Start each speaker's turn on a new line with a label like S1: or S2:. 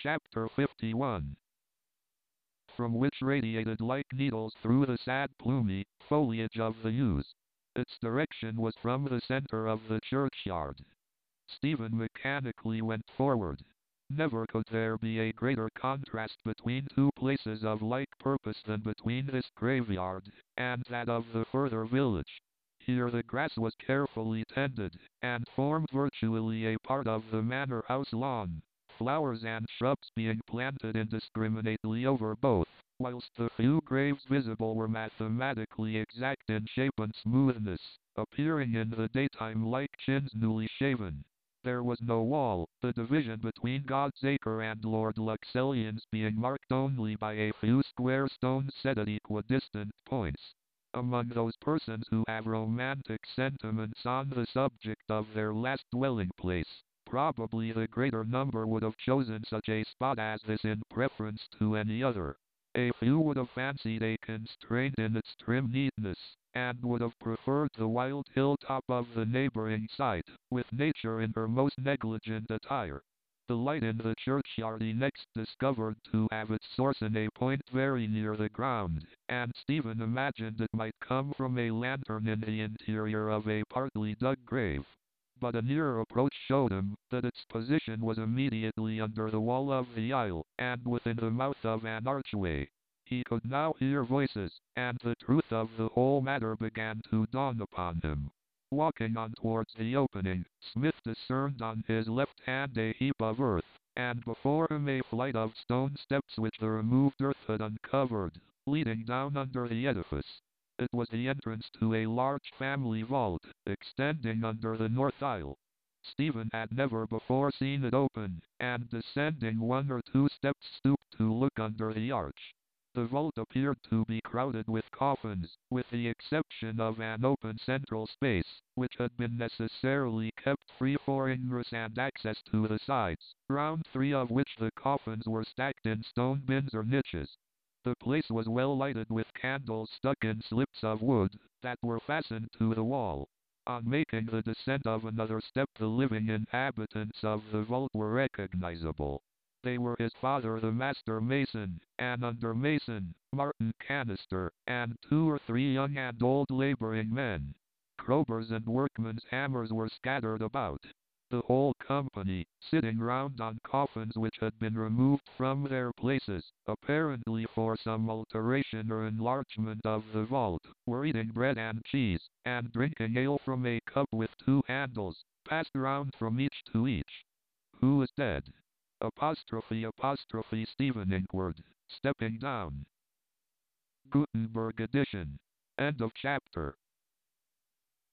S1: Chapter 51, from which radiated like needles through the sad plumy foliage of the yews. Its direction was from the center of the churchyard. Stephen mechanically went forward. Never could there be a greater contrast between two places of like purpose than between this graveyard and that of the further village. Here the grass was carefully tended, and formed virtually a part of the manor house lawn, flowers and shrubs being planted indiscriminately over both, whilst the few graves visible were mathematically exact in shape and smoothness, appearing in the daytime like chins newly shaven. There was no wall, the division between God's Acre and Lord Luxellian's being marked only by a few square stones set at equidistant points. Among those persons who have romantic sentiments on the subject of their last dwelling place, probably the greater number would have chosen such a spot as this in preference to any other. A few would have fancied a constraint in its trim neatness, and would have preferred the wild hilltop of the neighboring site, with nature in her most negligent attire. The light in the churchyard he next discovered to have its source in a point very near the ground, and Stephen imagined it might come from a lantern in the interior of a partly dug grave. But a nearer approach showed him that its position was immediately under the wall of the aisle, and within the mouth of an archway. He could now hear voices, and the truth of the whole matter began to dawn upon him. Walking on towards the opening, Smith discerned on his left hand a heap of earth, and before him a flight of stone steps which the removed earth had uncovered, leading down under the edifice. It was the entrance to a large family vault, extending under the north aisle. Stephen had never before seen it open, and descending one or two steps stooped to look under the arch. The vault appeared to be crowded with coffins, with the exception of an open central space, which had been necessarily kept free for ingress and access to the sides, round three of which the coffins were stacked in stone bins or niches. The place was well lighted with candles stuck in slips of wood, that were fastened to the wall. On making the descent of another step the living inhabitants of the vault were recognizable. They were his father the master mason, an under mason, Martin Canister, and 2 or 3 young and old laboring men. Crowbars and workmen's hammers were scattered about. The whole company, sitting round on coffins which had been removed from their places, apparently for some alteration or enlargement of the vault, were eating bread and cheese, and drinking ale from a cup with 2 handles, passed round from each to each. "Who is dead?" Stephen inquired, stepping down. Gutenberg edition. End of chapter.